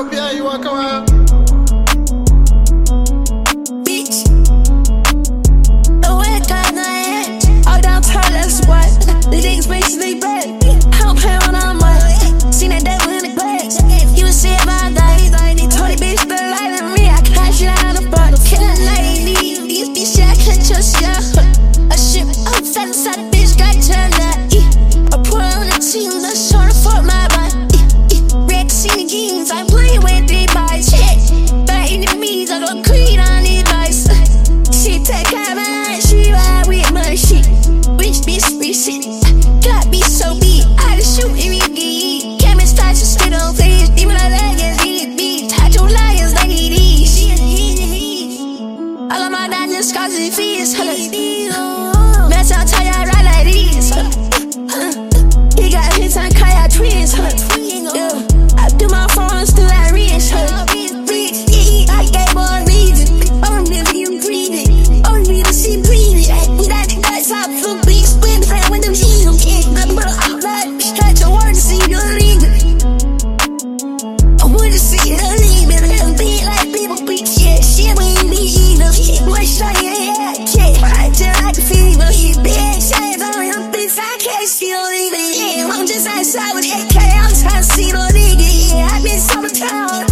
up here, you want come on? Bitch. The way it got in the head. All downtown, that's what. The niggas basically bad. I don't play when I'm right. Seen that devil in the glass. He was saying about that. He told the bitch to lie to me. I can't shit out of the front. Killing lady. These bitch shit, I can't trust ya. A shit, I'm fat inside the bitch, got turned up. I put on the team, that's trying to fuck my body. Red seen the jeans, I'm playing with these boys. Back in the means, I go clean on these boys. She take out my line, she ride with my shit. Rich bitch, got me so big, I just shoot every gig. Camera starts to spit on face, even my leggings, beat. Touch your liars like it is. All of my diamonds, scars and fears. Mess out, tell y'all right like this. He got hits on Kaya twins. I do my phone still at rich. I gave all reason. I'm never even breathing. Only to see breathing. Without the guts, I feel big spin. When them G's, I'm kidding. I'm like, stretch your word to see you leaving. I wanna see you leaving. I'm being like people beat shit. Shit, we ain't be eating. What shot your head? I just like the fever. Big shades on your face. I can't see you leaving. I'm just outside with AK. I'm trying to see the nigga. I've been summertime.